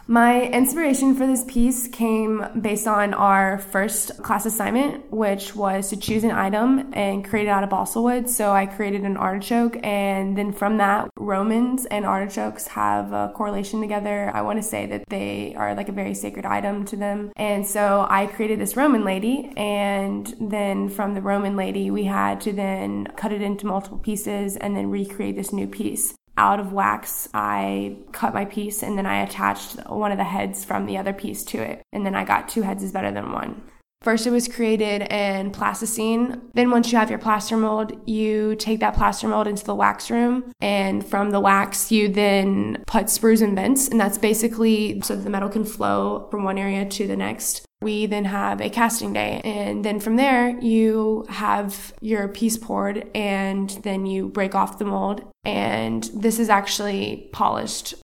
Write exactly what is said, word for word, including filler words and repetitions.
My inspiration for this piece came based on our first class assignment, which was to choose an item and create it out of balsa wood. So I created an artichoke, and then from that, Romans and artichokes have a correlation together. I want to say that they are like a very sacred item to them. And so I created this Roman lady, and then from the Roman lady, we had to then cut it into multiple pieces and then recreate this new piece. Out of wax, I cut my piece and then I attached one of the heads from the other piece to it. And then I got two heads is better than one. First, it was created in plasticine. Then once you have your plaster mold, you take that plaster mold into the wax room. And from the wax, you then put sprues and vents. And that's basically so the metal can flow from one area to the next. We then have a casting day, and then from there you have your piece poured, and then you break off the mold, and this is actually polished